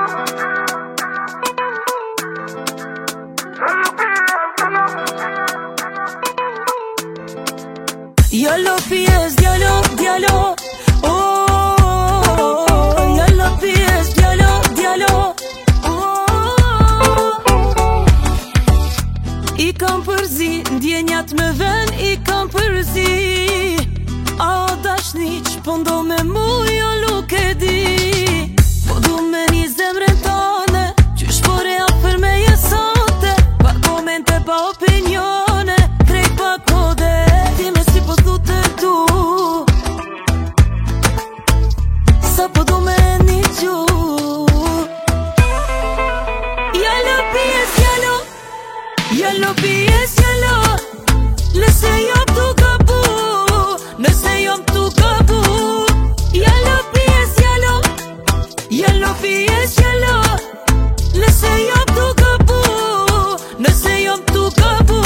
Yallo pjes, djalo, djalo, yallo pjes, djalo, djalo, I kam përzi, ndjenjat me ven I kam përzi A dashni që ndo me mu jo nuk e di Po du me një zemrën tane Qysh pore afer me jesate Pa komente, pa opinione Krejt pa kode Ti me si po du të du Sa po du me një gju Yallo pjes, yallo Yallo pjes, yallo Nëse jam tu kabu Nëse jam tu kabu Yallo pjes, yallo Yallo pjes, yallo Nëse jam tu kabu Nëse jam tu kabu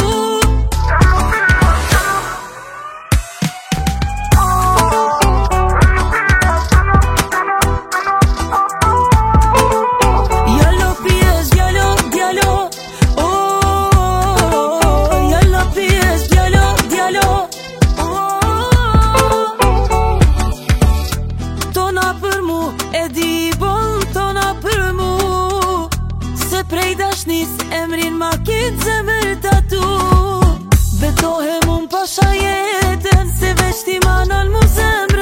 Yallo pjes, djalo, djalo Yallo pjes, djalo, djalo Tona për mu e di bon Tona për mu Se prej dashnis emrin ma kitë zemër tatu Betohem unë pasha jetën Se veç ti manon mu zemër